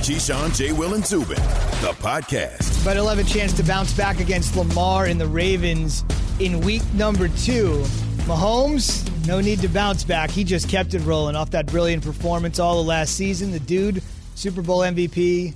Keyshawn, J. Will, and Zubin, the podcast. But he'll have a chance to bounce back against Lamar and the Ravens in week number 2. Mahomes, no need to bounce back. He just kept it rolling off that brilliant performance all of last season. The dude, Super Bowl MVP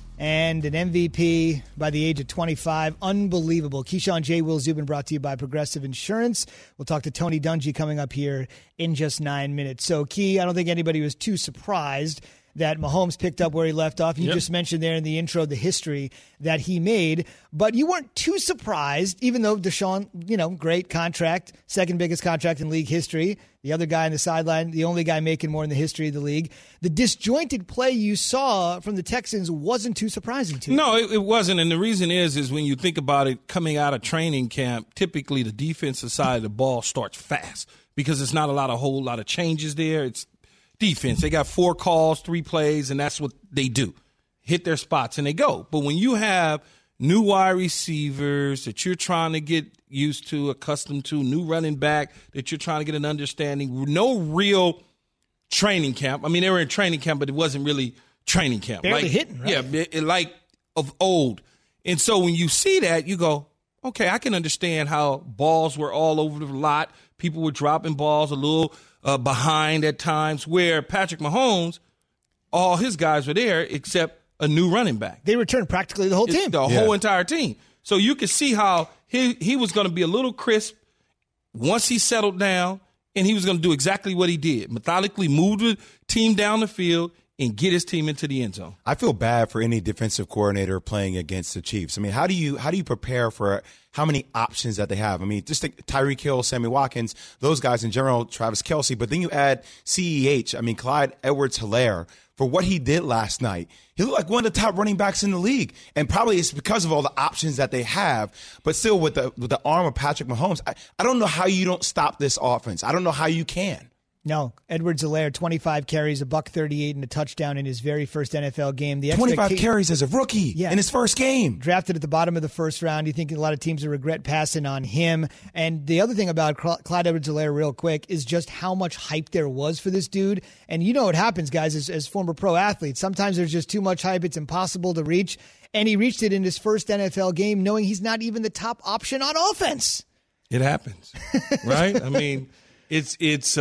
and an MVP by the age of 25. Unbelievable. Keyshawn, J. Will, Zubin, brought to you by Progressive Insurance. We'll talk to Tony Dungy coming up here in just 9 minutes. So, Key, I don't think anybody was too surprised that Mahomes picked up where he left off. You just mentioned there in the intro the history that he made, but you weren't too surprised, even though Deshaun, great contract, second biggest contract in league history. The other guy on the sideline, the only guy making more in the history of the league. The disjointed play you saw from the Texans wasn't too surprising to you. No, it wasn't. And the reason is when you think about it, coming out of training camp, typically the defensive side of the ball starts fast because it's not a whole lot of changes there. It's defense. They got 4 calls, 3 plays, and that's what they do. Hit their spots and they go. But when you have new wide receivers that you're trying to get used to, accustomed to, new running back that you're trying to get an understanding, no real training camp. I mean, they were in training camp, but it wasn't really training camp. Barely hitting, right? Yeah, like of old. And so when you see that, you go, okay, I can understand how balls were all over the lot. People were dropping balls a little behind at times, where Patrick Mahomes, all his guys were there except a new running back. They returned practically the whole team. The whole entire team. So you could see how he was going to be a little crisp once he settled down, and he was going to do exactly what he did. Methodically move the team down the field and get his team into the end zone. I feel bad for any defensive coordinator playing against the Chiefs. I mean, how do you prepare for how many options that they have? I mean, just think Tyreek Hill, Sammy Watkins, those guys in general, Travis Kelce, but then you add CEH, I mean, Clyde Edwards-Helaire, for what he did last night. He looked like one of the top running backs in the league, and probably it's because of all the options that they have, but still with the arm of Patrick Mahomes, I don't know how you don't stop this offense. I don't know how you can. No, Edwards-Helaire, 25 carries, $138 and a touchdown in his very first NFL game. 25 carries as a rookie in his first game. Drafted at the bottom of the first round. You think a lot of teams will regret passing on him. And the other thing about Clyde Edwards-Helaire real quick is just how much hype there was for this dude. And you know what happens, guys, as former pro athletes. Sometimes there's just too much hype. It's impossible to reach. And he reached it in his first NFL game knowing he's not even the top option on offense. It happens, right? I mean, it's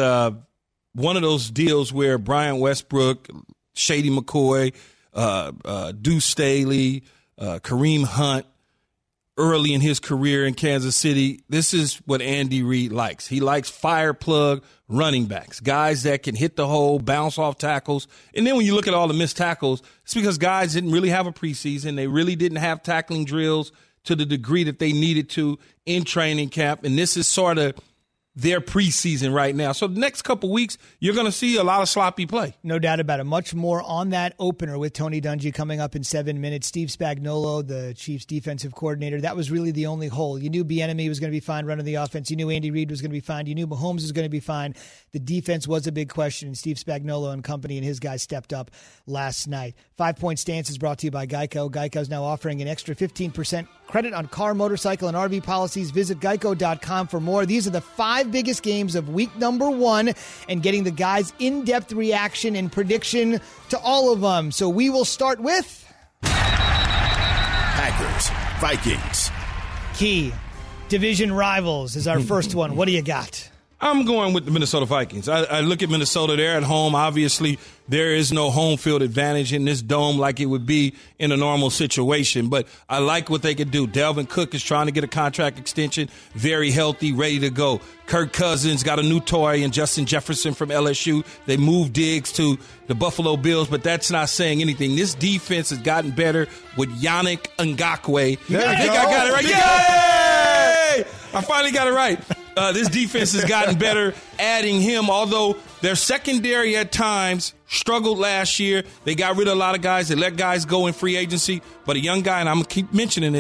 one of those deals where Brian Westbrook, Shady McCoy, Deuce Staley, Kareem Hunt, early in his career in Kansas City, this is what Andy Reid likes. He likes fire plug running backs, guys that can hit the hole, bounce off tackles. And then when you look at all the missed tackles, it's because guys didn't really have a preseason. They really didn't have tackling drills to the degree that they needed to in training camp. And this is sort of their preseason right now. So the next couple weeks, you're going to see a lot of sloppy play. No doubt about it. Much more on that opener with Tony Dungy coming up in 7 minutes. Steve Spagnuolo, the Chiefs defensive coordinator, that was really the only hole. You knew Bieniemy was going to be fine running the offense. You knew Andy Reid was going to be fine. You knew Mahomes was going to be fine. The defense was a big question, and Steve Spagnuolo and company and his guys stepped up last night. 5 Point Stance is brought to you by Geico. Geico is now offering an extra 15% credit on car, motorcycle, and RV policies. Visit geico.com for more. These are the 5 biggest games of week number 1 and getting the guys' in-depth reaction and prediction to all of them. So we will start with Packers, Vikings. Key. Division rivals is our first one. What do you got? I'm going with the Minnesota Vikings. I look at Minnesota. They're at home. Obviously, there is no home field advantage in this dome like it would be in a normal situation. But I like what they could do. Dalvin Cook is trying to get a contract extension. Very healthy, ready to go. Kirk Cousins got a new toy, and Justin Jefferson from LSU. They moved Diggs to the Buffalo Bills, but that's not saying anything. This defense has gotten better with Yannick Ngakoue. I think I got it right. Yay! I finally got it right. This defense has gotten better adding him, although their secondary at times struggled last year. They got rid of a lot of guys. They let guys go in free agency. But a young guy, and I'm going to keep mentioning this,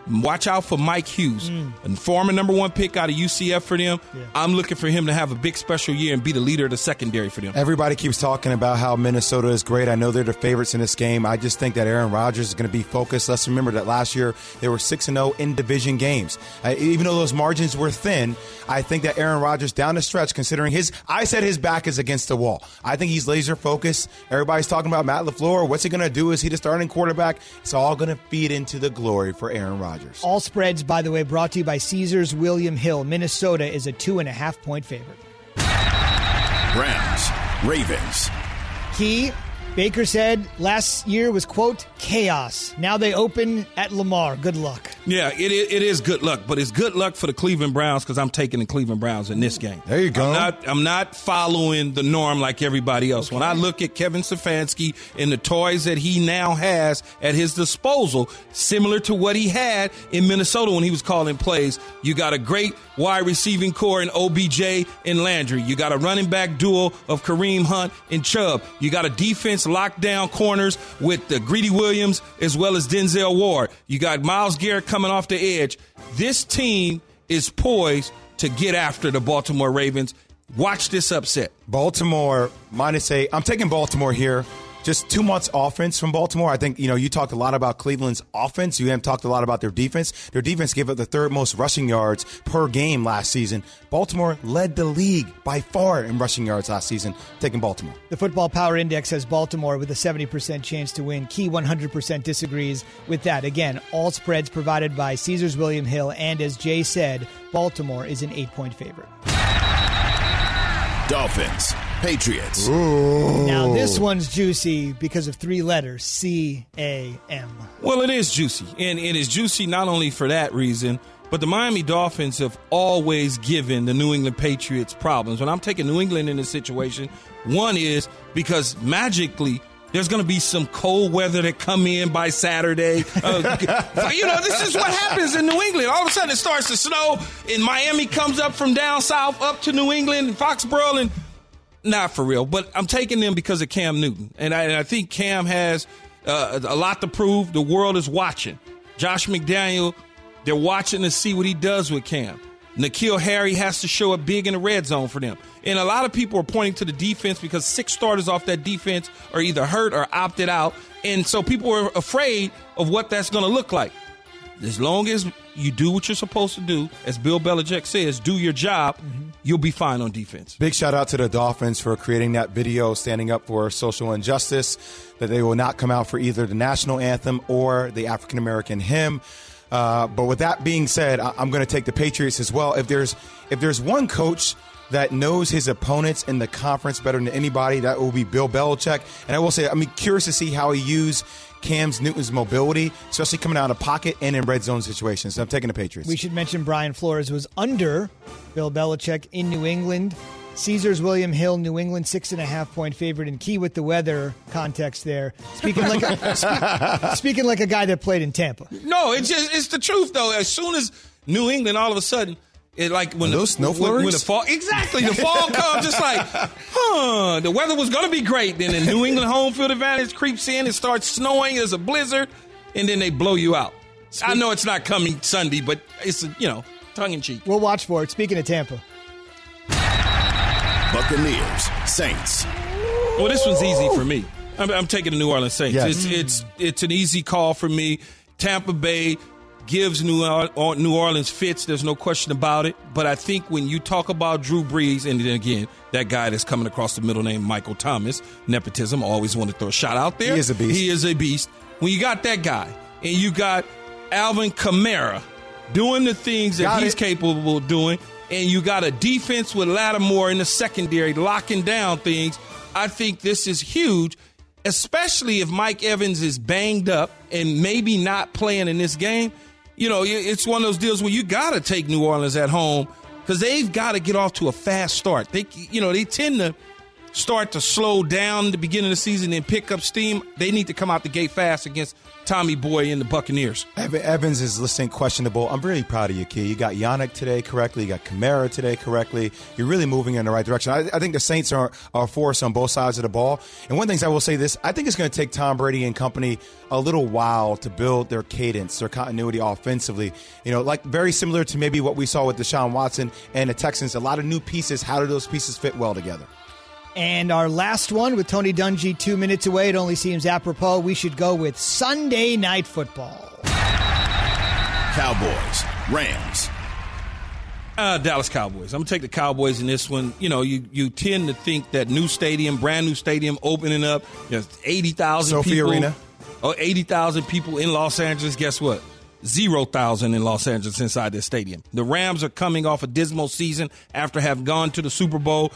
Watch out for Mike Hughes, a former number 1 pick out of UCF for them. Yeah. I'm looking for him to have a big special year and be the leader of the secondary for them. Everybody keeps talking about how Minnesota is great. I know they're the favorites in this game. I just think that Aaron Rodgers is going to be focused. Let's remember that last year they were 6-0 in division games. Even though those margins were thin, I think that Aaron Rodgers down the stretch, considering I said his back is against the wall. I think he's laser focused. Everybody's talking about Matt LaFleur. What's he going to do? Is he the starting quarterback? It's all going to feed into the glory for Aaron Rodgers. All spreads, by the way, brought to you by Caesars William Hill. Minnesota is a 2.5-point favorite. Browns, Ravens. Key, Baker said last year was, quote, chaos. Now they open at Lamar. Good luck. Yeah, it is good luck, but it's good luck for the Cleveland Browns because I'm taking the Cleveland Browns in this game. There you go. I'm not following the norm like everybody else. Okay. When I look at Kevin Stefanski and the toys that he now has at his disposal, similar to what he had in Minnesota when he was calling plays, you got a great wide receiving core in OBJ and Landry. You got a running back duo of Kareem Hunt and Chubb. You got a defense lockdown corners with the Greedy Williams as well as Denzel Ward. You got Myles Garrett coming off the edge. This team is poised to get after the Baltimore Ravens. Watch this upset. Baltimore -8. I'm taking Baltimore here. Just 2 months offense from Baltimore. I think, you talked a lot about Cleveland's offense. You haven't talked a lot about their defense. Their defense gave up the 3rd most rushing yards per game last season. Baltimore led the league by far in rushing yards last season. Taking Baltimore. The Football Power Index has Baltimore with a 70% chance to win. Key 100% disagrees with that. Again, all spreads provided by Caesars William Hill. And as Jay said, Baltimore is an 8-point favorite. Dolphins, Patriots. Ooh. Now this one's juicy because of 3 letters, C-A-M. Well, it is juicy, and it is juicy not only for that reason, but the Miami Dolphins have always given the New England Patriots problems. When I'm taking New England in this situation, one is because magically there's going to be some cold weather that come in by Saturday. This is what happens in New England. All of a sudden it starts to snow, and Miami comes up from down south up to New England and Foxborough, and not for real. But I'm taking them because of Cam Newton. And I think Cam has a lot to prove. The world is watching. Josh McDaniel, they're watching to see what he does with Cam. N'Keal Harry has to show up big in the red zone for them. And a lot of people are pointing to the defense because 6 starters off that defense are either hurt or opted out. And so people are afraid of what that's going to look like. As long as you do what you're supposed to do, as Bill Belichick says, do your job, you'll be fine on defense. Big shout out to the Dolphins for creating that video, standing up for social injustice, that they will not come out for either the national anthem or the African-American hymn. But with that being said, I'm going to take the Patriots as well. If there's one coach that knows his opponents in the conference better than anybody, that will be Bill Belichick. And I will say, I'm curious to see how he used Cam Newton's mobility, especially coming out of pocket and in red zone situations. So I'm taking the Patriots. We should mention Brian Flores was under Bill Belichick in New England. Caesars William Hill, New England, 6.5-point favorite, and Key with the weather context there. Speaking like a guy that played in Tampa. No, it's the truth though. As soon as New England, all of a sudden, it like when those snow flurries? When the fall, exactly, the fall comes, just like, the weather was going to be great. Then the New England home field advantage creeps in, it starts snowing, there's a blizzard, and then they blow you out. I know it's not coming Sunday, but it's tongue in cheek. We'll watch for it. Speaking of Tampa. Buccaneers, Saints. Well, this one's easy for me. I'm taking the New Orleans Saints. Yes. It's an easy call for me. Tampa Bay gives New Orleans fits. There's no question about it. But I think when you talk about Drew Brees, and then again, that guy that's coming across the middle name, Michael Thomas, nepotism, always want to throw a shot out there. He is a beast. He is a beast. When you got that guy, and you got Alvin Kamara doing the things that he's capable of doing, and you got a defense with Lattimore in the secondary locking down things, I think this is huge, especially if Mike Evans is banged up and maybe not playing in this game. It's one of those deals where you got to take New Orleans at home because they've got to get off to a fast start. They tend to start to slow down at the beginning of the season and pick up steam, they need to come out the gate fast against Tommy Boy and the Buccaneers. Evans is listing questionable. I'm really proud of you, Key. You got Yannick today correctly. You got Kamara today correctly. You're really moving in the right direction. I think the Saints are a force on both sides of the ball. And one thing I will say this, I think it's going to take Tom Brady and company a little while to build their cadence, their continuity offensively. Like very similar to maybe what we saw with Deshaun Watson and the Texans. A lot of new pieces. How do those pieces fit well together? And our last one with Tony Dungy 2 minutes away. It only seems apropos. We should go with Sunday Night Football. Cowboys, Rams. Dallas Cowboys. I'm going to take the Cowboys in this one. You tend to think that brand new stadium opening up, 80,000 Sophie people. Arena. 80,000 people in Los Angeles. Guess what? 0,000 in Los Angeles inside this stadium. The Rams are coming off a dismal season after having gone to the Super Bowl.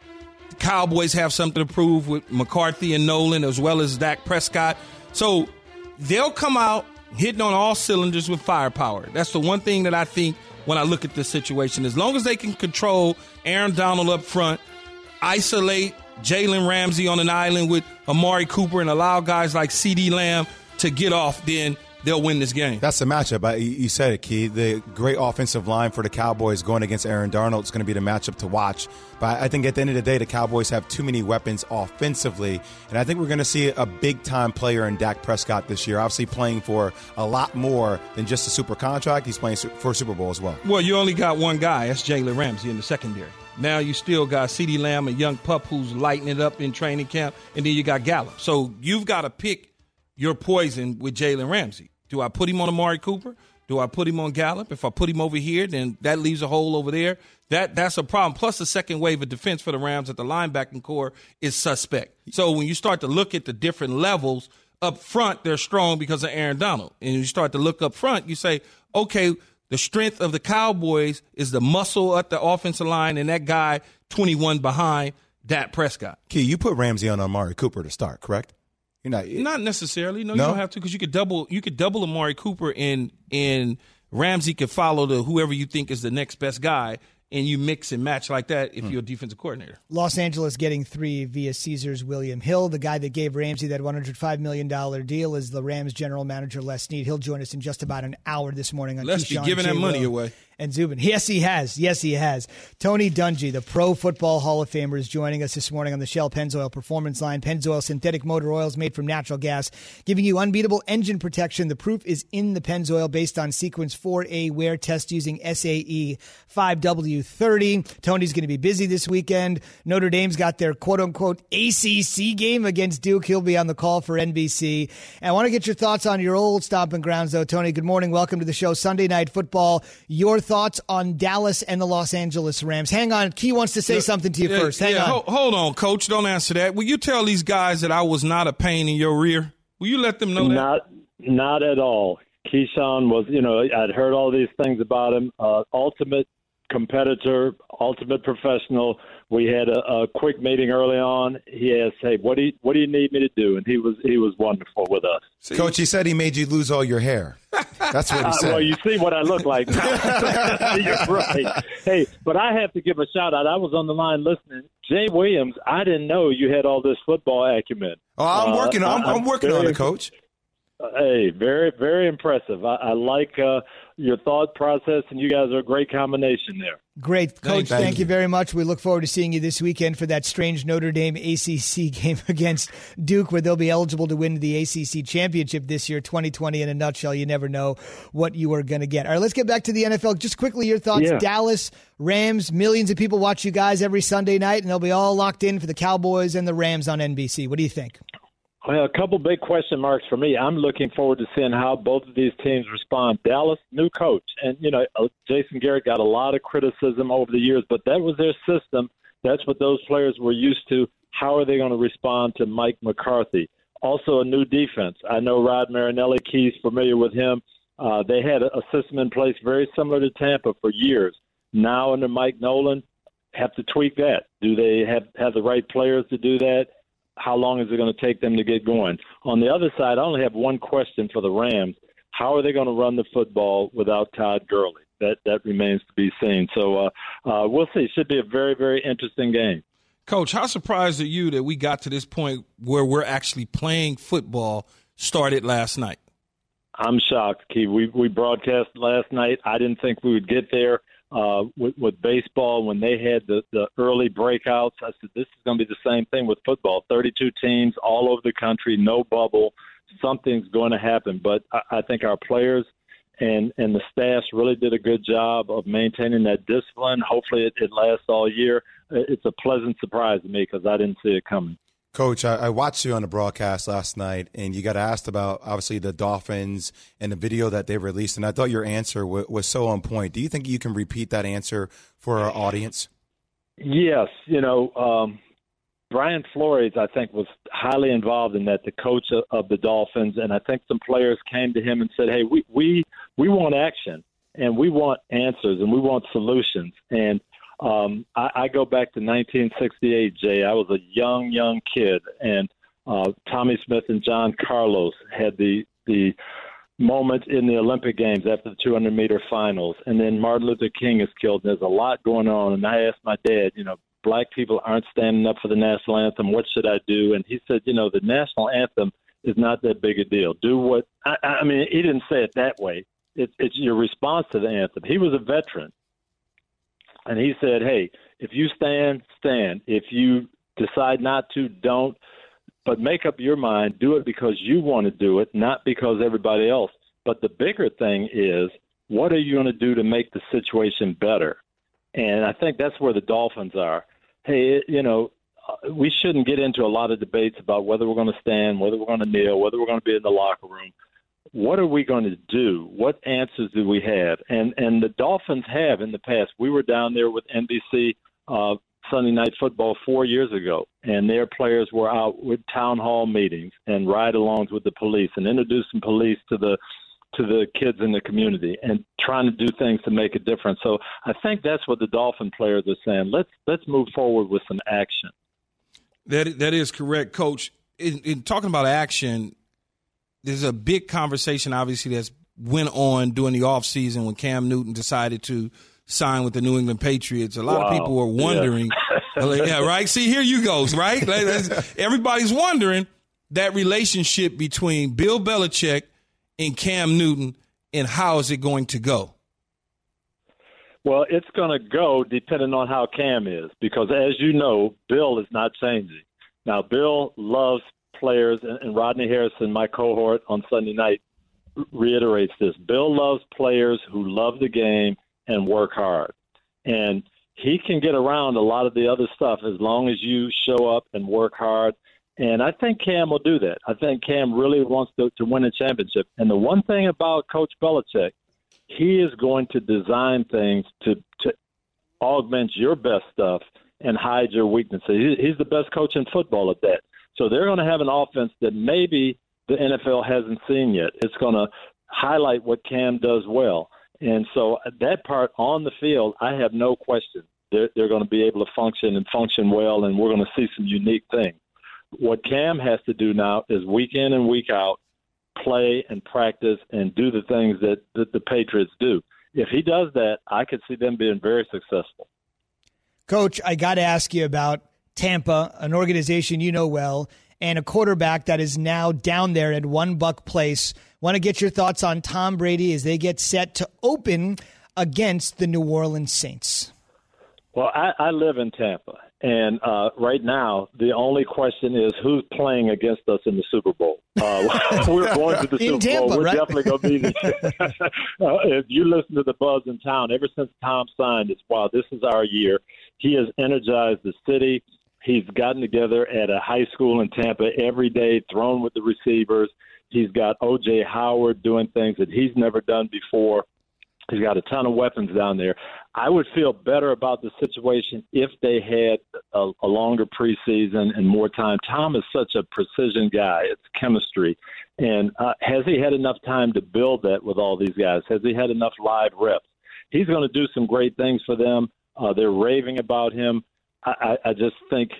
Cowboys have something to prove with McCarthy and Nolan as well as Dak Prescott. So they'll come out hitting on all cylinders with firepower. That's the one thing that I think when I look at this situation. As long as they can control Aaron Donald up front, isolate Jalen Ramsey on an island with Amari Cooper and allow guys like CeeDee Lamb to get off, then they'll win this game. That's the matchup. You said it, Key. The great offensive line for the Cowboys going against Aaron Darnold is going to be the matchup to watch. But I think at the end of the day, the Cowboys have too many weapons offensively. And I think we're going to see a big-time player in Dak Prescott this year, obviously playing for a lot more than just a super contract. He's playing for a Super Bowl as well. Well, you only got one guy. That's Jalen Ramsey in the secondary. Now you still got CeeDee Lamb, a young pup who's lighting it up in training camp, and then you got Gallup. So you've got to pick your poison with Jalen Ramsey. Do I put him on Amari Cooper? Do I put him on Gallup? If I put him over here, then that leaves a hole over there. That's a problem. Plus, the second wave of defense for the Rams at the linebacking core is suspect. So when you start to look at the different levels up front, they're strong because of Aaron Donald. And you start to look up front, you say, okay, the strength of the Cowboys is the muscle at the offensive line and that guy 21 behind Dak Prescott. Key, you put Ramsey on Amari Cooper to start, correct? Not necessarily. No, you don't have to, because you could double Amari Cooper and Ramsey could follow whoever you think is the next best guy, and you mix and match like that if you're a defensive coordinator. Los Angeles getting 3 via Caesars William Hill. The guy that gave Ramsey that $105 million deal is the Rams general manager, Les Snead. He'll join us in just about an hour this morning on Les be giving that money away. And Zubin. Yes, he has. Yes, he has. Tony Dungy, the Pro Football Hall of Famer, is joining us this morning on the Shell Pennzoil Performance Line. Pennzoil synthetic motor oils made from natural gas, giving you unbeatable engine protection. The proof is in the Pennzoil based on Sequence 4A wear test using SAE 5W30. Tony's going to be busy this weekend. Notre Dame's got their quote-unquote ACC game against Duke. He'll be on the call for NBC. And I want to get your thoughts on your old stomping grounds, though. Tony, good morning. Welcome to the show. Sunday Night Football. Your thoughts on Dallas and the Los Angeles Rams. Hang on. Key wants to say something to you first. Hang on. Hold on, Coach. Don't answer that. Will you tell these guys that I was not a pain in your rear? Will you let them know that? Not at all. Keyshawn was, I'd heard all these things about him. Ultimate competitor, ultimate professional. We had a quick meeting early on. He asked, "Hey, what do you need me to do?" And he was wonderful with us. See? Coach, he said he made you lose all your hair. That's what he said. Well, you see what I look like now. You're right. Hey, but I have to give a shout out. I was on the line listening. Jay Williams, I didn't know you had all this football acumen. Oh, I'm working on it, Coach. Hey, very, very impressive. I like your thought process, and you guys are a great combination there. Great. Coach, thank you very much. We look forward to seeing you this weekend for that strange Notre Dame ACC game against Duke, where they'll be eligible to win the ACC championship this year. 2020 in a nutshell. You never know what you are going to get. All right, let's get back to the NFL. Just quickly, your thoughts. Yeah. Dallas, Rams, millions of people watch you guys every Sunday night, and they'll be all locked in for the Cowboys and the Rams on NBC. What do you think? Well, a couple big question marks for me. I'm looking forward to seeing how both of these teams respond. Dallas, new coach. And, Jason Garrett got a lot of criticism over the years, but that was their system. That's what those players were used to. How are they going to respond to Mike McCarthy? Also, a new defense. I know Rod Marinelli, Key's familiar with him. They had a system in place very similar to Tampa for years. Now, under Mike Nolan, have to tweak that. Do they have the right players to do that? How long is it going to take them to get going? On the other side, I only have one question for the Rams. How are they going to run the football without Todd Gurley? That remains to be seen. So we'll see. It should be a very, very interesting game. Coach, how surprised are you that we got to this point where we're actually playing football started last night? I'm shocked, Keith. We broadcast last night. I didn't think we would get there with baseball when they had the early breakouts. I said, this is going to be the same thing with football. 32 teams all over the country, no bubble. Something's going to happen. But I think our players and the staffs really did a good job of maintaining that discipline. Hopefully it lasts all year. It's a pleasant surprise to me because I didn't see it coming. Coach, I watched you on the broadcast last night, and you got asked about, obviously, the Dolphins and the video that they released, and I thought your answer was so on point. Do you think you can repeat that answer for our audience? Yes. Brian Flores, I think, was highly involved in that, the coach of the Dolphins, and I think some players came to him and said, hey, we want action, and we want answers, and we want solutions. And I go back to 1968, Jay. I was a young kid, and Tommy Smith and John Carlos had the moment in the Olympic Games after the 200-meter finals, and then Martin Luther King is killed. There's a lot going on, and I asked my dad, black people aren't standing up for the national anthem. What should I do? And he said, the national anthem is not that big a deal. Do what – I mean, he didn't say it that way. It's your response to the anthem. He was a veteran. And he said, hey, if you stand, stand. If you decide not to, don't. But make up your mind. Do it because you want to do it, not because everybody else. But the bigger thing is, what are you going to do to make the situation better? And I think that's where the Dolphins are. Hey, we shouldn't get into a lot of debates about whether we're going to stand, whether we're going to kneel, whether we're going to be in the locker room. What are we going to do? What answers do we have? And the Dolphins have in the past. We were down there with NBC Sunday Night Football 4 years ago, and their players were out with town hall meetings and ride-alongs with the police and introducing police to the kids in the community and trying to do things to make a difference. So I think that's what the Dolphin players are saying. Let's move forward with some action. That is correct, Coach. In talking about action, there's a big conversation, obviously, that's went on during the offseason when Cam Newton decided to sign with the New England Patriots. A lot of people were wondering. Yeah, right? See, here you go, right? Everybody's wondering that relationship between Bill Belichick and Cam Newton, and how is it going to go? Well, it's going to go depending on how Cam is, because as you know, Bill is not changing. Now, Bill loves players, and Rodney Harrison, my cohort on Sunday night, reiterates this. Bill loves players who love the game and work hard. And he can get around a lot of the other stuff as long as you show up and work hard. And I think Cam will do that. I think Cam really wants to win a championship. And the one thing about Coach Belichick, he is going to design things to augment your best stuff and hide your weaknesses. He's the best coach in football at that. So they're going to have an offense that maybe the NFL hasn't seen yet. It's going to highlight what Cam does well. And so that part on the field, I have no question. They're going to be able to function well, and we're going to see some unique things. What Cam has to do now is week in and week out, play and practice and do the things that the Patriots do. If he does that, I could see them being very successful. Coach, I got to ask you about Tampa, an organization you know well, and a quarterback that is now down there at One Buck Place. Want to get your thoughts on Tom Brady as they get set to open against the New Orleans Saints. Well, I live in Tampa, and right now the only question is who's playing against us in the Super Bowl. We're going to the Super Tampa, Bowl. We're right? definitely going to be there. If you listen to the buzz in town, ever since Tom signed, it's, wow, this is our year. He has energized the city. He's gotten together at a high school in Tampa every day, thrown with the receivers. He's got O.J. Howard doing things that he's never done before. He's got a ton of weapons down there. I would feel better about the situation if they had a longer preseason and more time. Tom is such a precision guy. It's chemistry. And has he had enough time to build that with all these guys? Has he had enough live reps? He's going to do some great things for them. They're raving about him. I just think,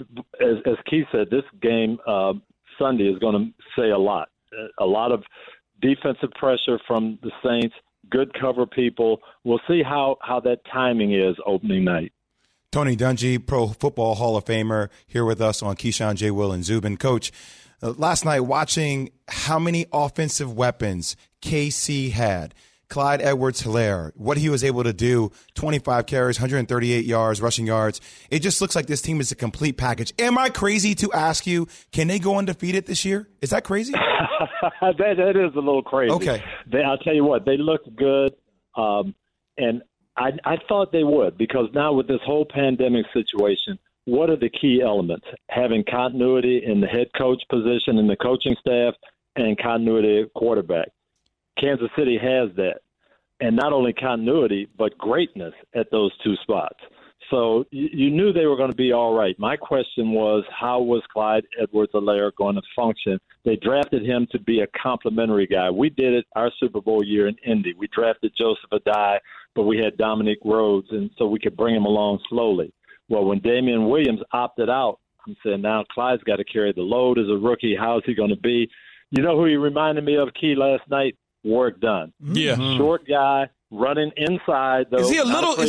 as Keith said, this game Sunday is going to say a lot. A lot of defensive pressure from the Saints, good cover people. We'll see how that timing is opening night. Tony Dungy, Pro Football Hall of Famer, here with us on Keyshawn, J. Will, and Zubin. Coach, last night watching how many offensive weapons KC had. Clyde Edwards-Helaire, what he was able to do, 25 carries, 138 yards, rushing yards. It just looks like this team is a complete package. Am I crazy to ask you, can they go undefeated this year? Is that crazy? that is a little crazy. Okay. I'll tell you what, they looked good, and I thought they would, because now with this whole pandemic situation, what are the key elements? Having continuity in the head coach position and the coaching staff, and continuity at quarterback. Kansas City has that. And not only continuity, but greatness at those two spots. So you knew they were going to be all right. My question was, how was Clyde Edwards-Helaire going to function? They drafted him to be a complimentary guy. We did it our Super Bowl year in Indy. We drafted Joseph Adai, but we had Dominic Rhodes, and so we could bring him along slowly. Well, when Damian Williams opted out, I'm saying now Clyde's got to carry the load as a rookie. How is he going to be? You know who he reminded me of, Key, last night? Warrick Dunn. Yeah. Short guy, running inside, though. Is he a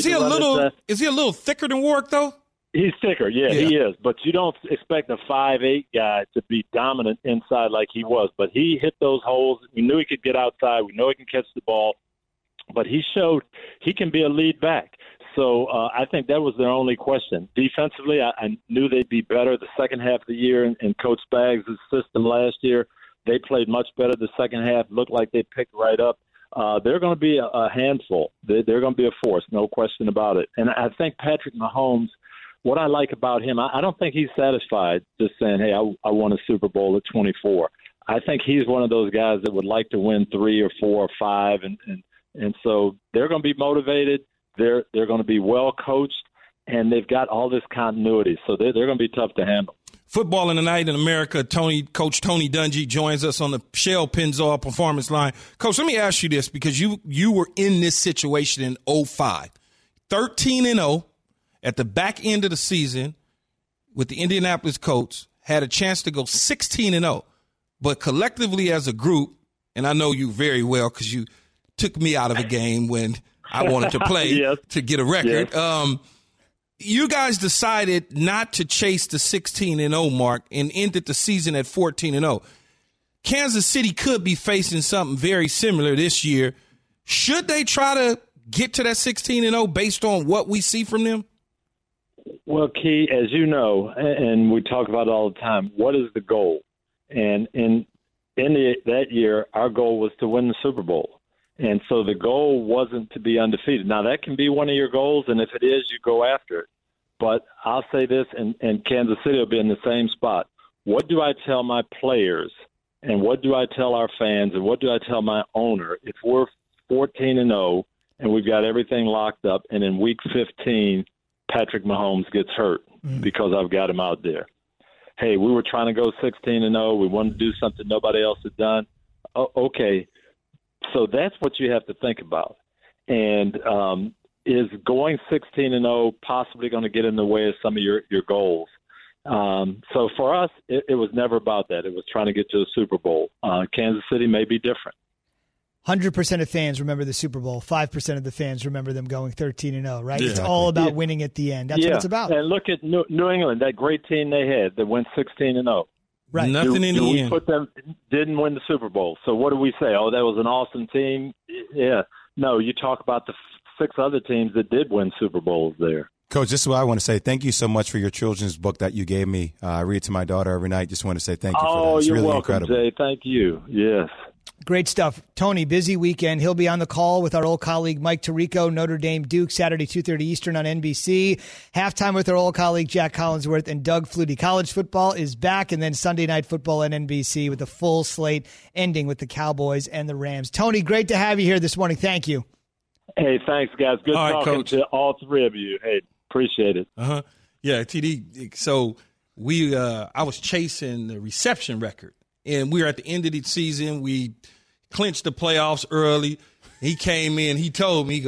little thicker than Warrick, though? He's thicker, yeah, he is. But you don't expect a 5'8" guy to be dominant inside like he was. But he hit those holes. We knew he could get outside. We know he can catch the ball. But he showed he can be a lead back. So I think that was their only question. Defensively, I knew they'd be better the second half of the year in Coach Spags' system last year. They played much better the second half, looked like they picked right up. They're going to be a handful. They're going to be a force, no question about it. And I think Patrick Mahomes, what I like about him, I don't think he's satisfied just saying, hey, I won a Super Bowl at 24. I think he's one of those guys that would like to win 3 or 4 or 5. And so they're going to be motivated. They're going to be well coached, and they've got all this continuity. So they're going to be tough to handle. Football in the Night in America, Coach Tony Dungy joins us on the Shell Pennzoil Performance Line. Coach, let me ask you this, because you were in this situation in 2005. 13-0 at the back end of the season with the Indianapolis Colts, had a chance to go 16-0. But collectively as a group, and I know you very well because you took me out of a game when I wanted to play yes. to get a record. Yes. You guys decided not to chase the 16-0 mark and ended the season at 14-0. Kansas City could be facing something very similar this year. Should they try to get to that 16-0 based on what we see from them? Well, Key, as you know, and we talk about it all the time, what is the goal? And in that year, our goal was to win the Super Bowl. And so the goal wasn't to be undefeated. Now, that can be one of your goals, and if it is, you go after it. But I'll say this, and Kansas City will be in the same spot. What do I tell my players, and what do I tell our fans, and what do I tell my owner if we're 14-0 and we've got everything locked up, and in Week 15 Patrick Mahomes gets hurt because I've got him out there? Hey, we were trying to go 16-0. We wanted to do something nobody else had done. Okay. So that's what you have to think about. And is going 16-0 possibly going to get in the way of some of your goals? So for us, it was never about that. It was trying to get to the Super Bowl. Kansas City may be different. 100% of fans remember the Super Bowl. 5% of the fans remember them going 13-0, right? Yeah. It's all about winning at the end. That's what it's about. And look at New England, that great team they had that went 16-0. Right. Nothing in the end. Put them didn't win the Super Bowl. So what do we say? Oh, that was an awesome team. Yeah. No, you talk about the 6 other teams that did win Super Bowls there. Coach, this is what I want to say. Thank you so much for your children's book that you gave me. I read it to my daughter every night. Just want to say thank you for that. It's you're really welcome, incredible. Jay. Thank you. Yes. Great stuff. Tony, busy weekend. He'll be on the call with our old colleague Mike Tirico, Notre Dame Duke, Saturday 2:30 Eastern on NBC. Halftime with our old colleague Jack Collinsworth and Doug Flutie. College football is back, and then Sunday Night Football on NBC with a full slate ending with the Cowboys and the Rams. Tony, great to have you here this morning. Thank you. Hey, thanks, guys. Good All right, talking Coach. to all 3 of you. Hey, appreciate it. Yeah, TD. So I was chasing the reception record, and we were at the end of the season. We clinched the playoffs early. He came in. He told me,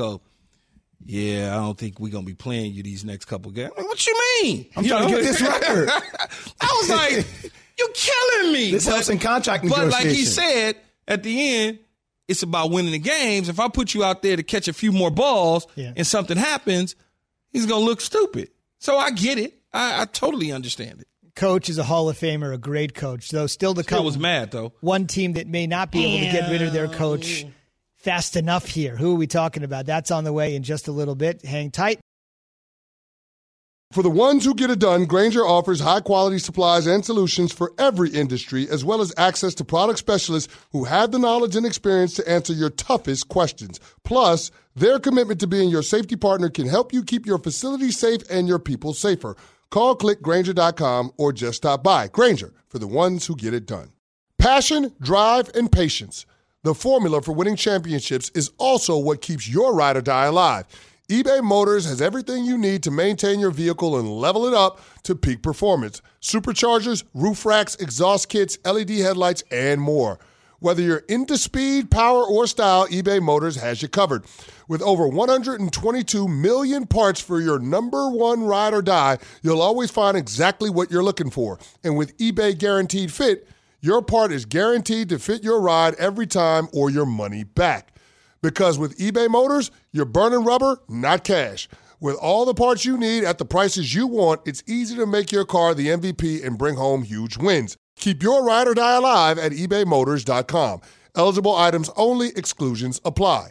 yeah, I don't think we're going to be playing you these next couple games. I'm like, what you mean? I'm trying to get this record. I was like, you're killing me. This helps in contract But negotiation. like he said, at the end, it's about winning the games. If I put you out there to catch a few more balls and something happens, he's going to look stupid. So I get it. I totally understand it. Coach is a Hall of Famer, a great coach. Though still to come. Still was mad, though. One team that may not be able to get rid of their coach fast enough here. Who are we talking about? That's on the way in just a little bit. Hang tight. For the ones who get it done, Grainger offers high-quality supplies and solutions for every industry, as well as access to product specialists who have the knowledge and experience to answer your toughest questions. Plus, their commitment to being your safety partner can help you keep your facility safe and your people safer. Call clickgrainger.com or just stop by. Grainger, for the ones who get it done. Passion, drive, and patience. The formula for winning championships is also what keeps your ride or die alive. eBay Motors has everything you need to maintain your vehicle and level it up to peak performance. Superchargers, roof racks, exhaust kits, LED headlights, and more. Whether you're into speed, power, or style, eBay Motors has you covered. With over 122 million parts for your number one ride or die, you'll always find exactly what you're looking for. And with eBay Guaranteed Fit, your part is guaranteed to fit your ride every time or your money back. Because with eBay Motors, you're burning rubber, not cash. With all the parts you need at the prices you want, it's easy to make your car the MVP and bring home huge wins. Keep your ride or die alive at ebaymotors.com. Eligible items only. Exclusions apply.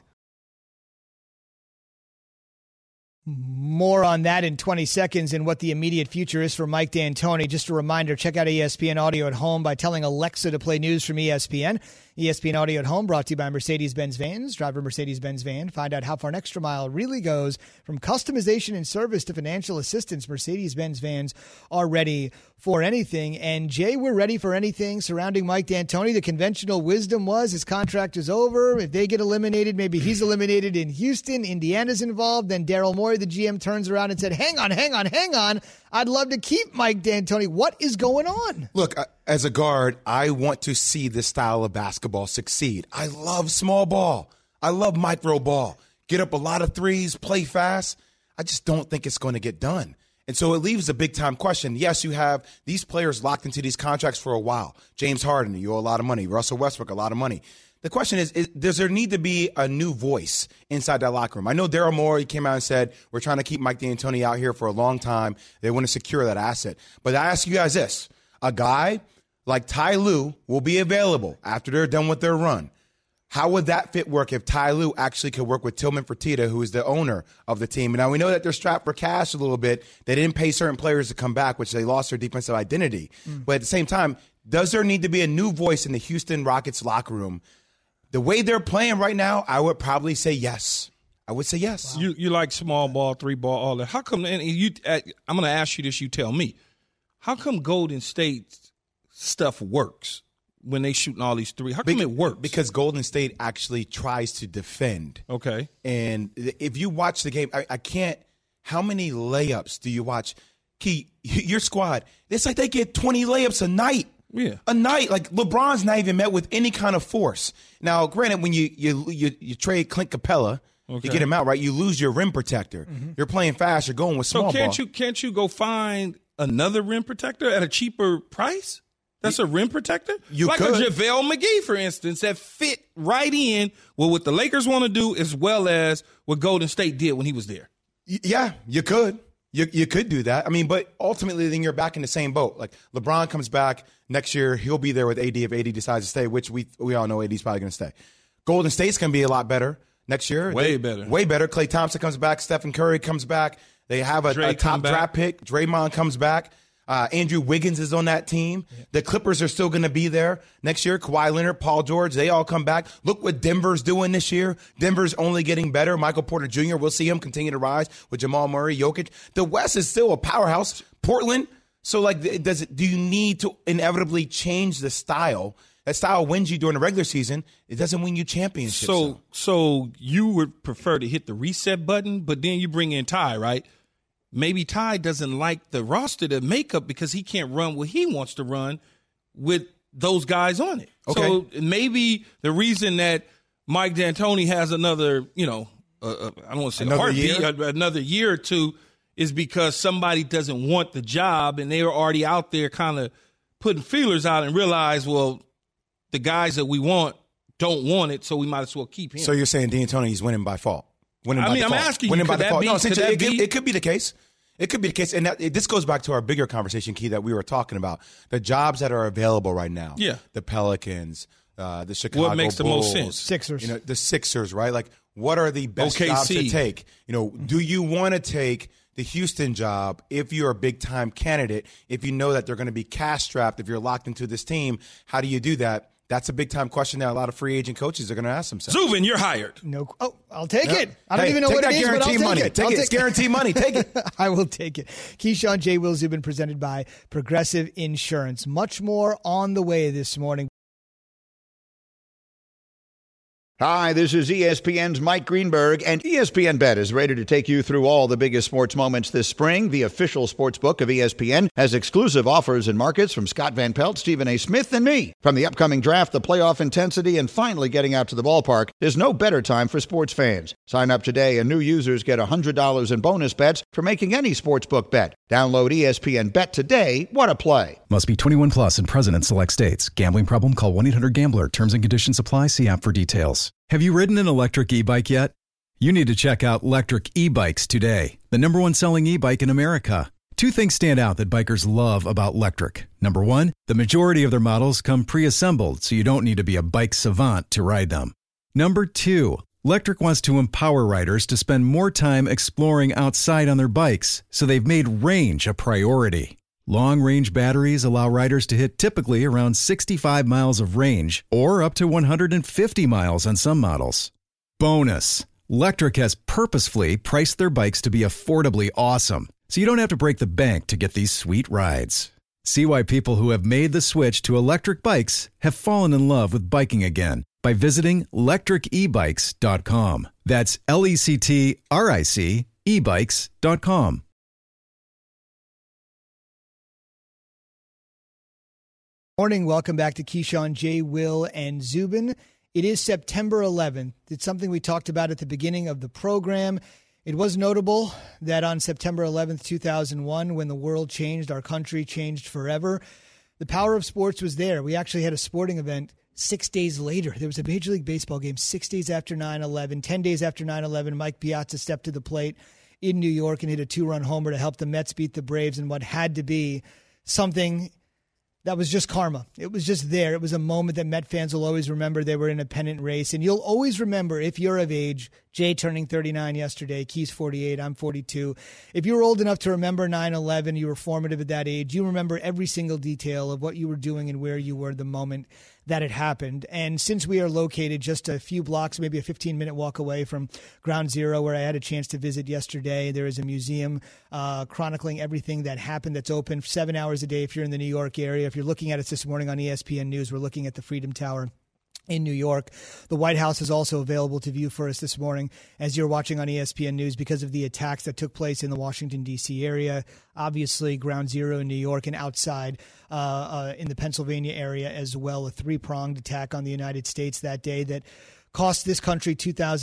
More on that in 20 seconds and what the immediate future is for Mike D'Antoni. Just a reminder, check out ESPN Audio at Home by telling Alexa to play news from ESPN. ESPN Audio at Home brought to you by Mercedes-Benz Vans. Drive a Mercedes-Benz van. Find out how far an extra mile really goes. From customization and service to financial assistance, Mercedes-Benz Vans are ready for anything. And, Jay, we're ready for anything surrounding Mike D'Antoni. The conventional wisdom was his contract is over. If they get eliminated, maybe he's eliminated in Houston. Indiana's involved. Then Daryl Morey, the GM, turns around and said, hang on. I'd love to keep Mike D'Antoni. What is going on? Look, as a guard, I want to see this style of basketball succeed. I love small ball. I love micro ball. Get up a lot of threes, play fast. I just don't think it's going to get done. And so it leaves a big-time question. Yes, you have these players locked into these contracts for a while. James Harden, you owe a lot of money. Russell Westbrook, a lot of money. The question is, does there need to be a new voice inside that locker room? I know Daryl Morey came out and said, we're trying to keep Mike D'Antoni out here for a long time. They want to secure that asset. But I ask you guys this. A guy like Ty Lue will be available after they're done with their run. How would that fit work if Ty Lue actually could work with Tillman Fertitta, who is the owner of the team? And now we know that they're strapped for cash a little bit. They didn't pay certain players to come back, which they lost their defensive identity. But at the same time, does there need to be a new voice in the Houston Rockets locker room? The way they're playing right now, I would probably say yes. I would say yes. Wow. You like small ball, three ball, all that. How come? And I'm going to ask you this. You tell me. How come Golden State stuff works when they shooting all these three? How come it works? Because Golden State actually tries to defend. Okay. And if you watch the game, I can't. How many layups do you watch? Key, your squad. It's like they get 20 layups a night. Yeah, a night. Like LeBron's not even met with any kind of force. Now, granted, when you trade Clint Capella, you get him out, right? You lose your rim protector. Mm-hmm. You're playing fast. You're going with small ball. So can't you go find another rim protector at a cheaper price? That's a rim protector? You like could. a JaVale McGee, for instance, that fit right in with what the Lakers want to do as well as what Golden State did when he was there. Yeah, you could. You could do that. I mean, but ultimately then you're back in the same boat. Like LeBron comes back next year, he'll be there with AD if AD decides to stay, which we all know AD's probably going to stay. Golden State's going to be a lot better next year. Way better. Klay Thompson comes back. Stephen Curry comes back. They have a top draft pick. Draymond comes back. Andrew Wiggins is on that team. Yeah. The Clippers are still going to be there next year. Kawhi Leonard, Paul George, they all come back. Look what Denver's doing this year. Denver's only getting better. Michael Porter Jr., we'll see him continue to rise with Jamal Murray, Jokic. The West is still a powerhouse. Portland. So, like, do you need to inevitably change the style? That style wins you during the regular season. It doesn't win you championships. So you would prefer to hit the reset button, but then you bring in Ty, right? Maybe Ty doesn't like the roster to make up because he can't run what he wants to run with those guys on it. Okay. So maybe the reason that Mike D'Antoni has another, I don't want to say another year or two is because somebody doesn't want the job and they are already out there kind of putting feelers out and realize, well, the guys that we want don't want it, so we might as well keep him. So you're saying D'Antoni's winning by fault? I'm asking you, could that be? It could be the case. It could be the case, and this goes back to our bigger conversation, Key, that we were talking about. The jobs that are available right now. Yeah. The Pelicans, the Chicago What makes the Bulls, most sense? Sixers. the Sixers, right? Like, what are the best OKC. jobs to take? Do you want to take the Houston job if you're a big-time candidate, if you know that they're going to be cash-strapped, if you're locked into this team? How do you do that? That's a big-time question that a lot of free agent coaches are going to ask themselves. Zubin, you're hired. No. Oh, I'll take Yeah. it. I don't even know what it is, but I'll take money. it. Take it. It's guaranteed money. Take it. I will take it. Keyshawn J. Will Zubin, presented by Progressive Insurance. Much more on the way this morning. Hi, this is ESPN's Mike Greenberg, and ESPN Bet is ready to take you through all the biggest sports moments this spring. The official sports book of ESPN has exclusive offers and markets from Scott Van Pelt, Stephen A. Smith, and me. From the upcoming draft, the playoff intensity, and finally getting out to the ballpark, there's no better time for sports fans. Sign up today, and new users get $100 in bonus bets for making any sportsbook bet. Download ESPN Bet today. What a play. Must be 21 plus and present in select states. Gambling problem? Call 1-800-GAMBLER. Terms and conditions apply. See app for details. Have you ridden an electric e-bike yet? You need to check out Electric E-Bikes today, the #1 selling e-bike in America. Two things stand out that bikers love about Electric. Number one, the majority of their models come pre-assembled, so you don't need to be a bike savant to ride them. Number two, Electric wants to empower riders to spend more time exploring outside on their bikes, so they've made range a priority. Long-range batteries allow riders to hit typically around 65 miles of range or up to 150 miles on some models. Bonus, Electric has purposefully priced their bikes to be affordably awesome, so you don't have to break the bank to get these sweet rides. See why people who have made the switch to electric bikes have fallen in love with biking again by visiting lectricebikes.com. That's LECTRIC ebikes.com. Morning. Welcome back to Keyshawn J. Will and Zubin. It is September 11th. It's something we talked about at the beginning of the program. It was notable that on September 11th, 2001, when the world changed, our country changed forever, the power of sports was there. We actually had a sporting event 6 days later. There was a Major League Baseball game 6 days after 9/11. 10 days after 9/11, Mike Piazza stepped to the plate in New York and hit a 2-run homer to help the Mets beat the Braves in what had to be something that was just karma. It was just there. It was a moment that Met fans will always remember. They were in a pennant race. And you'll always remember, if you're of age, Jay turning 39 yesterday, Keys 48, I'm 42. If you were old enough to remember 9/11, you were formative at that age, you remember every single detail of what you were doing and where you were the moment that it happened. And since we are located just a few blocks, maybe a 15-minute walk away from Ground Zero, where I had a chance to visit yesterday, there is a museum chronicling everything that happened that's open 7 hours a day if you're in the New York area. If you're looking at it this morning on ESPN News, we're looking at the Freedom Tower in New York. The White House is also available to view for us this morning as you're watching on ESPN News because of the attacks that took place in the Washington, D.C. area. Obviously, Ground Zero in New York and outside in the Pennsylvania area as well. A three-pronged attack on the United States that day that cost this country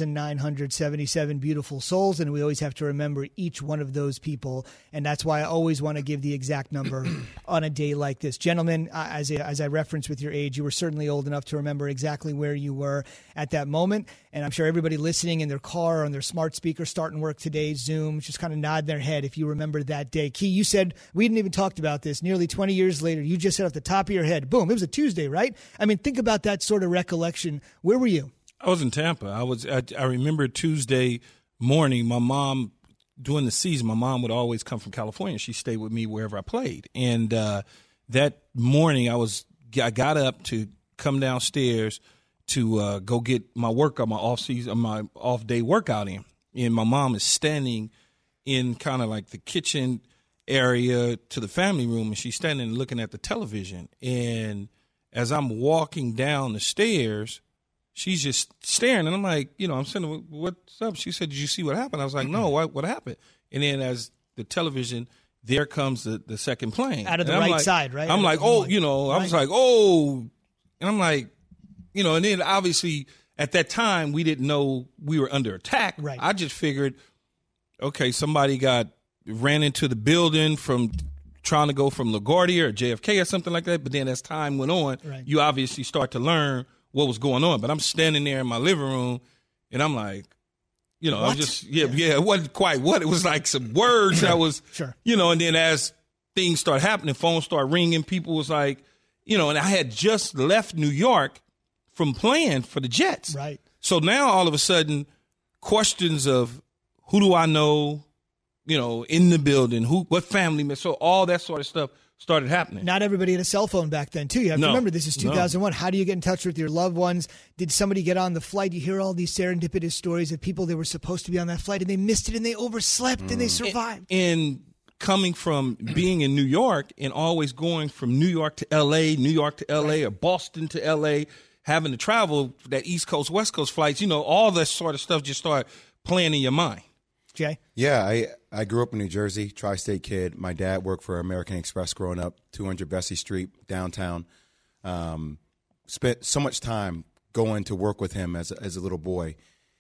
2,977 beautiful souls, and we always have to remember each one of those people, and that's why I always want to give the exact number on a day like this. Gentlemen, as I referenced with your age, you were certainly old enough to remember exactly where you were at that moment, and I'm sure everybody listening in their car or on their smart speaker starting work today, Zoom, just kind of nod their head if you remember that day. Key, you said, we didn't even talk about this, nearly 20 years later, you just said off the top of your head, boom, it was a Tuesday, right? I mean, think about that sort of recollection. Where were you? I was in Tampa. I remember Tuesday morning, my mom, during the season, my mom would always come from California. She stayed with me wherever I played. And that morning I got up to come downstairs to go get my workout, my off day workout in. And my mom is standing in kind of like the kitchen area to the family room, and she's standing looking at the television. And as I'm walking down the stairs, she's just staring, and I'm like, I'm saying, what's up? She said, did you see what happened? I was like, no, what happened? And then as the television, there comes the second plane. Out of the right side, right? I'm like, oh, I was like, oh. And I'm like, and then obviously at that time, we didn't know we were under attack. Right. I just figured, okay, somebody ran into the building from trying to go from LaGuardia or JFK or something like that. But then as time went on, right, you obviously start to learn what was going on. But I'm standing there in my living room, and I'm like, You know, What? I'm just, it wasn't quite what. It was like some words that was, Sure. you know, and then as things start happening, phones start ringing, people was like, you know, and I had just left New York from playing for the Jets. Right. So now all of a sudden, questions of who do I know, you know, in the building, what family member, so all that sort of stuff started happening. Not everybody had a cell phone back then, too. You have to remember, this is 2001. How do you get in touch with your loved ones? Did somebody get on the flight? You hear all these serendipitous stories of people that were supposed to be on that flight, and they missed it, and they overslept, and they survived. And coming from being in New York and always going from New York to L.A., New York to L.A., or Boston to L.A., having to travel that East Coast, West Coast flights, you know, all that sort of stuff just start playing in your mind. Jay? Yeah, I grew up in New Jersey, tri-state kid. My dad worked for American Express growing up, 200 Bessie Street, downtown. Spent so much time going to work with him as a little boy.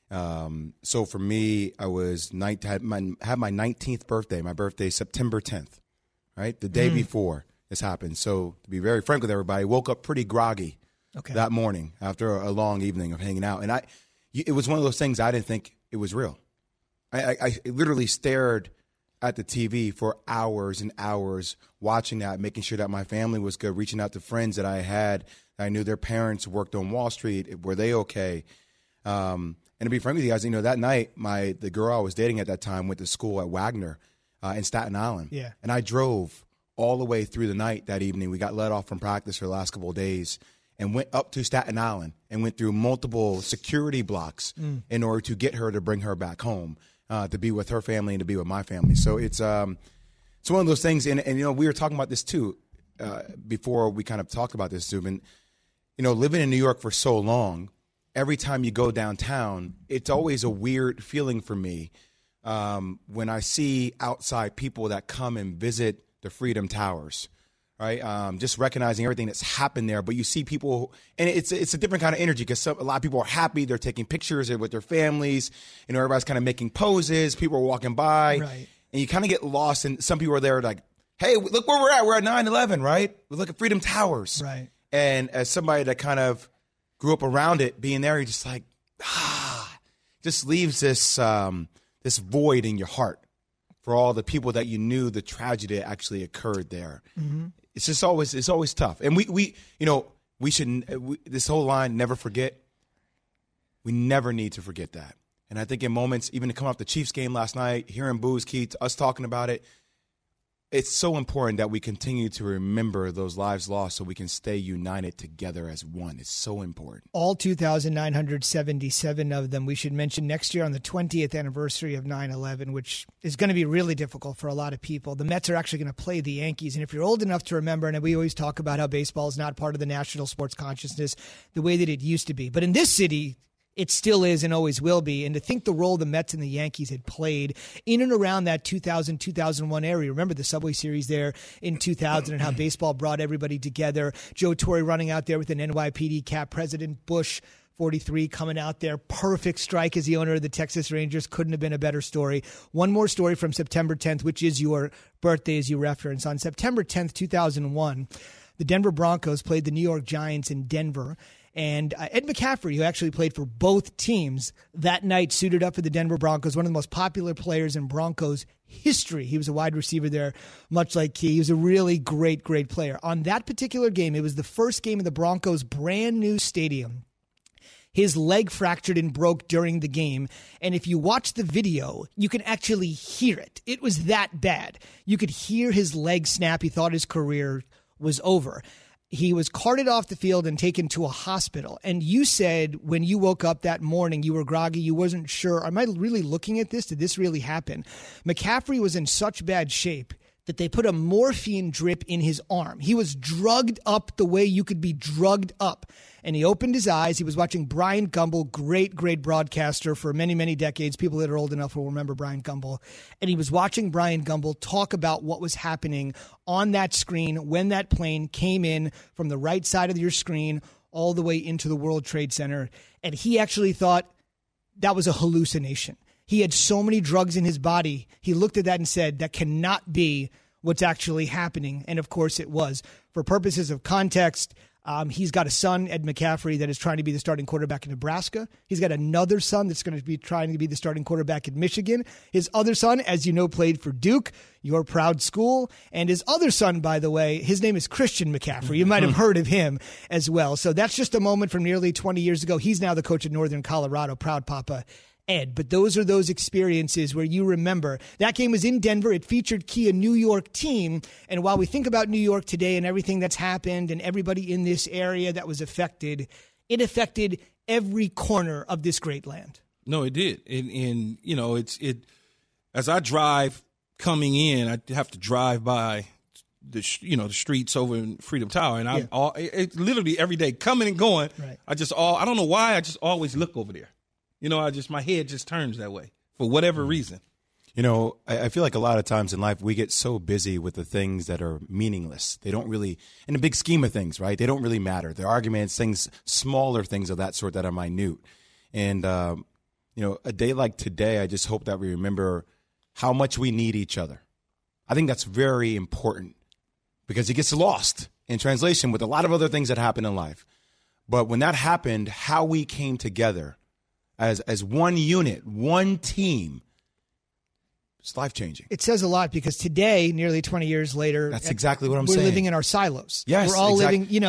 So for me, I had my 19th birthday. My birthday, September 10th, right? The day before this happened. So to be very frank with everybody, woke up pretty groggy that morning after a long evening of hanging out. And it was one of those things I didn't think it was real. I literally stared at the TV for hours and hours watching that, making sure that my family was good, reaching out to friends that I had. I knew their parents worked on Wall Street. Were they okay? And to be frank with you guys, you know, that night, the girl I was dating at that time went to school at Wagner in Staten Island. Yeah. And I drove all the way through the night that evening. We got let off from practice for the last couple of days and went up to Staten Island and went through multiple security blocks in order to get her to bring her back home. To be with her family and to be with my family. So it's one of those things, and you know, we were talking about this too before we kind of talked about this, Zubin. You know, living in New York for so long, every time you go downtown, it's always a weird feeling for me when I see outside people that come and visit the Freedom Towers. Right, just recognizing everything that's happened there, but you see people, and it's a different kind of energy because a lot of people are happy. They're taking pictures with their families. You know, everybody's kind of making poses. People are walking by, right. And you kind of get lost. And some people are there like, "Hey, look where we're at. We're at 9/11, right? We look at Freedom Towers, right?" And as somebody that kind of grew up around it, being there, you're just like, just leaves this this void in your heart for all the people that you knew the tragedy that actually occurred there. Mm-hmm. It's always tough. And we you know, we shouldn't, this whole line, never forget. We never need to forget that. And I think in moments, even to come off the Chiefs game last night, hearing Boo's Keith, us talking about it, it's so important that we continue to remember those lives lost so we can stay united together as one. It's so important. All 2,977 of them. We should mention next year on the 20th anniversary of 9/11, which is going to be really difficult for a lot of people. The Mets are actually going to play the Yankees. And if you're old enough to remember, and we always talk about how baseball is not part of the national sports consciousness the way that it used to be. But in this city, it still is and always will be. And to think the role the Mets and the Yankees had played in and around that 2000, 2001 area. Remember the Subway Series there in 2000 and how baseball brought everybody together. Joe Torre running out there with an NYPD cap. President Bush, 43, coming out there. Perfect strike as the owner of the Texas Rangers. Couldn't have been a better story. One more story from September 10th, which is your birthday, as you reference. On September 10th, 2001, the Denver Broncos played the New York Giants in Denver. And Ed McCaffrey, who actually played for both teams that night, suited up for the Denver Broncos, one of the most popular players in Broncos history. He was a wide receiver there, much like Key. He was a really great, great player. On that particular game, it was the first game of the Broncos' brand new stadium. His leg fractured and broke during the game. And if you watch the video, you can actually hear it. It was that bad. You could hear his leg snap. He thought his career was over. He was carted off the field and taken to a hospital. And you said when you woke up that morning, you were groggy. You wasn't sure, am I really looking at this? Did this really happen? McCaffrey was in such bad shape that they put a morphine drip in his arm. He was drugged up the way you could be drugged up. And he opened his eyes. He was watching Brian Gumbel, great, great broadcaster for many, many decades. People that are old enough will remember Brian Gumbel. And he was watching Brian Gumbel talk about what was happening on that screen when that plane came in from the right side of your screen all the way into the World Trade Center. And he actually thought that was a hallucination. He had so many drugs in his body. He looked at that and said, that cannot be what's actually happening. And of course it was. For purposes of context, He's got a son, Ed McCaffrey, that is trying to be the starting quarterback in Nebraska. He's got another son that's going to be trying to be the starting quarterback in Michigan. His other son, as you know, played for Duke, your proud school. And his other son, by the way, his name is Christian McCaffrey. You might have heard of him as well. So that's just a moment from nearly 20 years ago. He's now the coach of Northern Colorado, proud Papa Ed. But those are those experiences where you remember. That game was in Denver. It featured a New York team. And while we think about New York today and everything that's happened and everybody in this area that was affected, it affected every corner of this great land. No, it did. And you know, it as I drive coming in, I have to drive by the streets over in Freedom Tower, and it's literally every day coming and going. Right. I don't know why, I just always look over there. You know, my head just turns that way for whatever reason. You know, I feel like a lot of times in life we get so busy with the things that are meaningless. They don't really, in the big scheme of things, right? They don't really matter. They're arguments, things, smaller things of that sort that are minute. And, you know, a day like today, I just hope that we remember how much we need each other. I think that's very important because it gets lost in translation with a lot of other things that happen in life. But when that happened, how we came together as one unit, one team, it's life-changing. It says a lot because today, nearly 20 years later, that's exactly what I'm we're saying. Living in our silos. Yes, we're all exactly. living,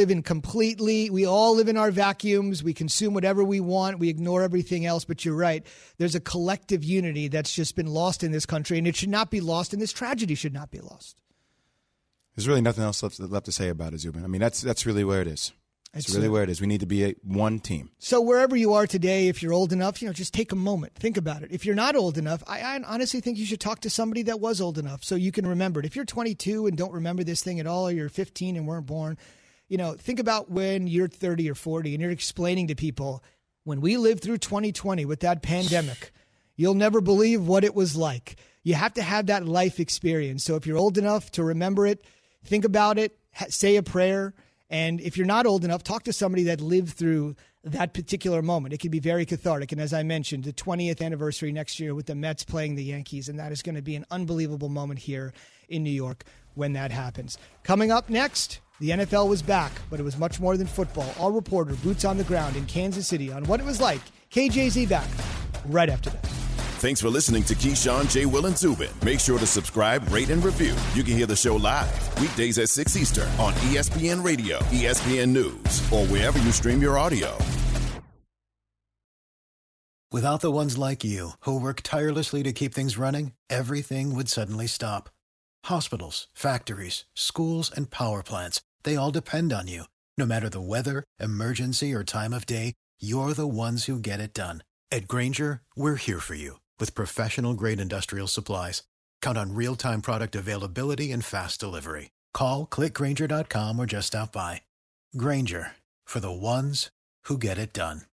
we all live in our vacuums. We consume whatever we want. We ignore everything else. But you're right. There's a collective unity that's just been lost in this country, and it should not be lost, and this tragedy should not be lost. There's really nothing else left to say about it, Zubin. I mean, that's really where it is. It's really where it is. We need to be one team. So wherever you are today, if you're old enough, just take a moment. Think about it. If you're not old enough, I honestly think you should talk to somebody that was old enough so you can remember it. If you're 22 and don't remember this thing at all, or you're 15 and weren't born, think about when you're 30 or 40 and you're explaining to people, when we lived through 2020 with that pandemic, you'll never believe what it was like. You have to have that life experience. So if you're old enough to remember it, think about it, say a prayer. And if you're not old enough, talk to somebody that lived through that particular moment. It can be very cathartic. And as I mentioned, the 20th anniversary next year with the Mets playing the Yankees, and that is going to be an unbelievable moment here in New York when that happens. Coming up next, the NFL was back, but it was much more than football. Our reporter, boots on the ground in Kansas City on what it was like. KJZ back right after that. Thanks for listening to Keyshawn, J. Will, and Zubin. Make sure to subscribe, rate, and review. You can hear the show live weekdays at 6 Eastern on ESPN Radio, ESPN News, or wherever you stream your audio. Without the ones like you, who work tirelessly to keep things running, everything would suddenly stop. Hospitals, factories, schools, and power plants, they all depend on you. No matter the weather, emergency, or time of day, you're the ones who get it done. At Grainger, we're here for you with professional-grade industrial supplies. Count on real-time product availability and fast delivery. Call, click Grainger.com, or just stop by. Grainger, for the ones who get it done.